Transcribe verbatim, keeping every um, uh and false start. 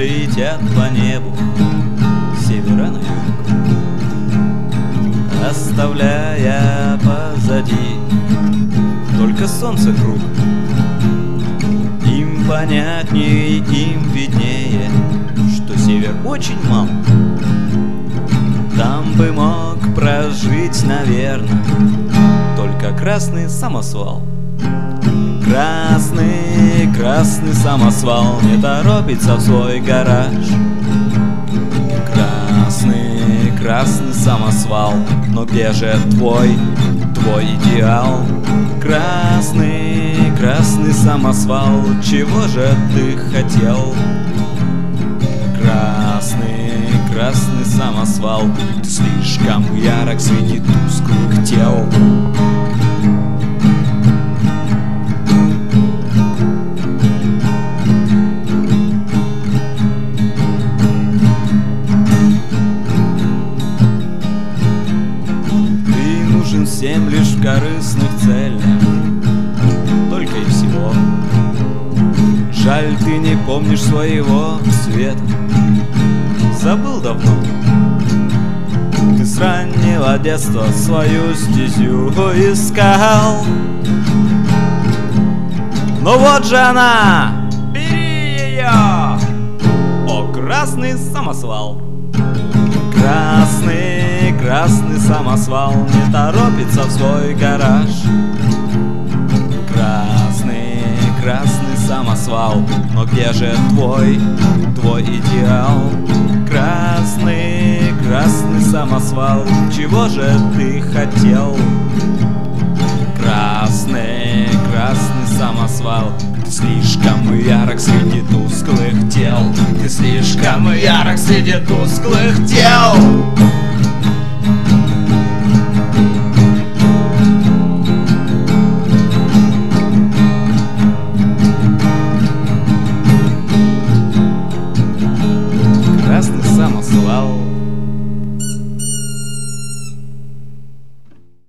летят по небу с севера на юг, оставляя позади только солнце круг. Им понятнее, им виднее, что север очень мал. Там бы мог прожить, наверное, только красный самосвал. Красный, красный самосвал не торопится в свой гараж. Красный, красный самосвал, но где же твой, твой идеал? Красный, красный самосвал, чего же ты хотел? Красный, красный самосвал, ты слишком ярок среди тусклых тел. Всем лишь в корыстных целях, только и всего. Жаль, ты не помнишь своего света, забыл давно. Ты с раннего детства свою стезю искал. Ну вот же она, бери ее! О, красный самосвал! Красный, красный самосвал не торопится в свой гараж. Красный, красный самосвал, но где же твой, твой идеал? Красный, красный самосвал, чего же ты хотел? Красный, красный самосвал, ты слишком ярок среди тусклых тел. Ты слишком ярок среди тусклых тел.